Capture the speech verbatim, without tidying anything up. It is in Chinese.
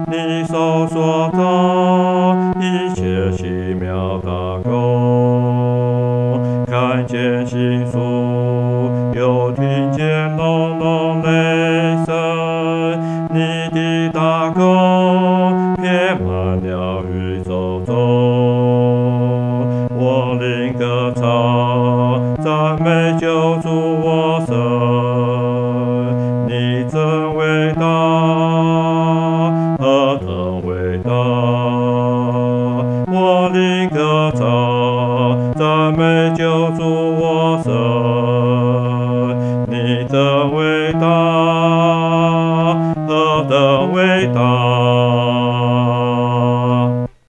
你手所造一切奇妙大功，看见星宿，又听见隆隆雷声，你的大功遍满了宇宙中。我灵歌唱，赞美救主。